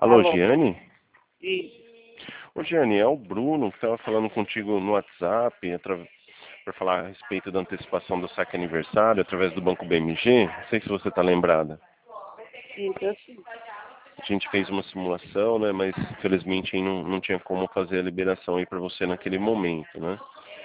Alô, Alô? Giane? E, Ô, Giane, é o Bruno que estava falando contigo no WhatsApp para falar a respeito da antecipação do saque aniversário através do Banco BMG. Não sei se você está lembrada. eu sim. A gente fez uma simulação, né? Mas infelizmente não tinha como fazer a liberação aí para você naquele momento, né?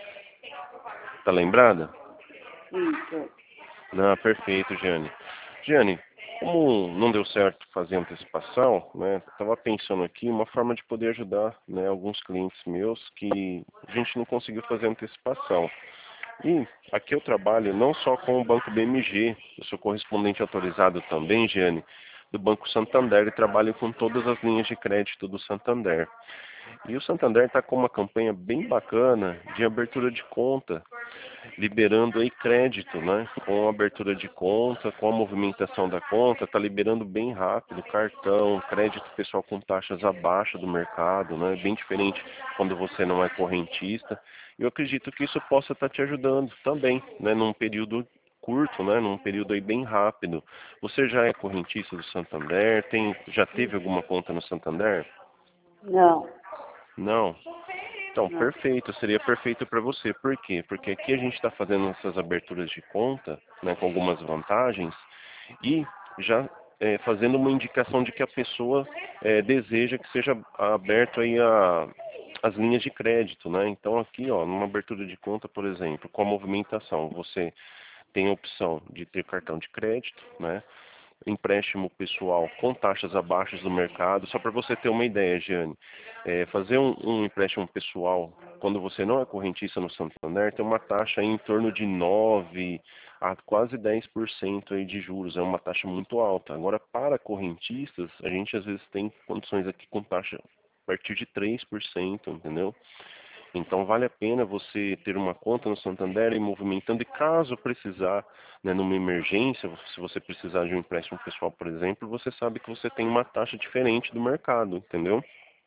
Tá lembrada? Isso. Não, perfeito, Giane. Giane, como não deu certo fazer antecipação, né? Estava pensando aqui uma forma de poder ajudar, né, alguns clientes meus que a gente não conseguiu fazer antecipação. E aqui eu trabalho não só com o Banco BMG, eu sou correspondente autorizado também, Giane, do Banco Santander e trabalho com todas as linhas de crédito do Santander. E o Santander está com uma campanha bem bacana de abertura de conta, liberando aí crédito, né? Com a abertura de conta, com a movimentação da conta, está liberando bem rápido, cartão, crédito pessoal com taxas abaixo do mercado, né? Bem diferente quando você não é correntista. Eu acredito que isso possa estar te ajudando também, né? Num período curto, né? Num período aí bem rápido. Você já é correntista do Santander? Já teve alguma conta no Santander? Não, Não? Então, não. perfeito, seria perfeito para você. Por quê? Porque aqui a gente está fazendo essas aberturas de conta, né, com algumas vantagens, e já fazendo uma indicação de que a pessoa deseja que seja aberto aí as linhas de crédito, né? Então aqui, ó, numa abertura de conta, por exemplo, com a movimentação, você tem a opção de ter cartão de crédito, né? Empréstimo pessoal com taxas abaixo do mercado. Só para você ter uma ideia, Giane, fazer um empréstimo pessoal, quando você não é correntista no Santander, tem uma taxa aí em torno de 9 a quase 10% aí de juros. É uma taxa muito alta. Agora, para correntistas, a gente às vezes tem condições aqui com taxa a partir de 3%, entendeu? Então vale a pena você ter uma conta no Santander e movimentando, e caso precisar, né, numa emergência, se você precisar de um empréstimo pessoal, por exemplo, você sabe que você tem uma taxa diferente do mercado, entendeu?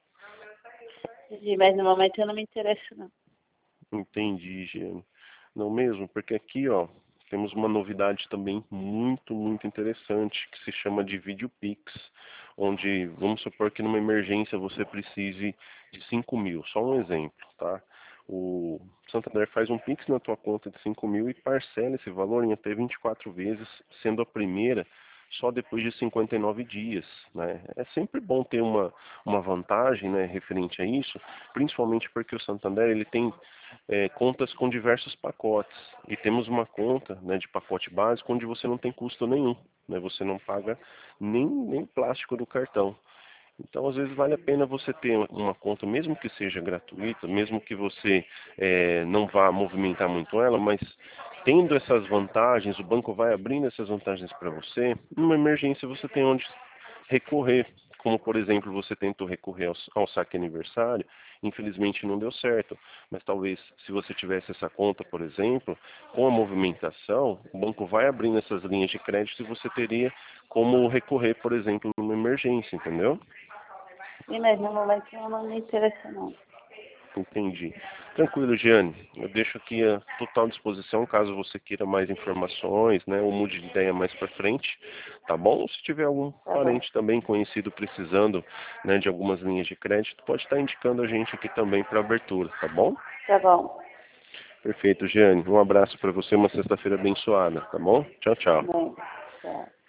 Entendi, mas no momento eu não me interesso, não. Entendi, Giane. Não mesmo, porque aqui, ó, temos uma novidade também muito interessante, que se chama de VideoPix, onde, vamos supor que numa emergência você precise de 5 mil, só um exemplo, tá? O Santander faz um Pix na tua conta de 5 mil e parcela esse valor em até 24 vezes, sendo a primeira só depois de 59 dias, né? É sempre bom ter uma vantagem, né, referente a isso, principalmente porque o Santander ele tem contas com diversos pacotes. E temos uma conta, né, de pacote básico onde você não tem custo nenhum, né, você não paga nem plástico do cartão. Então, às vezes, vale a pena você ter uma conta, mesmo que seja gratuita, mesmo que você não vá movimentar muito ela, mas tendo essas vantagens, o banco vai abrindo essas vantagens para você, numa emergência você tem onde recorrer. Como, por exemplo, você tentou recorrer ao saque aniversário, infelizmente não deu certo. Mas talvez, se você tivesse essa conta, por exemplo, com a movimentação, o banco vai abrindo essas linhas de crédito e você teria como recorrer, por exemplo, numa emergência, entendeu? Sim, mas no momento eu não me interesso, não. Entendi. Tranquilo, Giane. Eu deixo aqui a total disposição caso você queira mais informações, né, ou mude de ideia mais para frente, tá bom? Se tiver algum Tá bom, parente também conhecido precisando, né, de algumas linhas de crédito, pode estar indicando a gente aqui também para abertura, tá bom? tá bom. Perfeito, Giane. Um abraço para você, uma sexta-feira abençoada, tá bom? Tchau, tchau. Bem, tchau.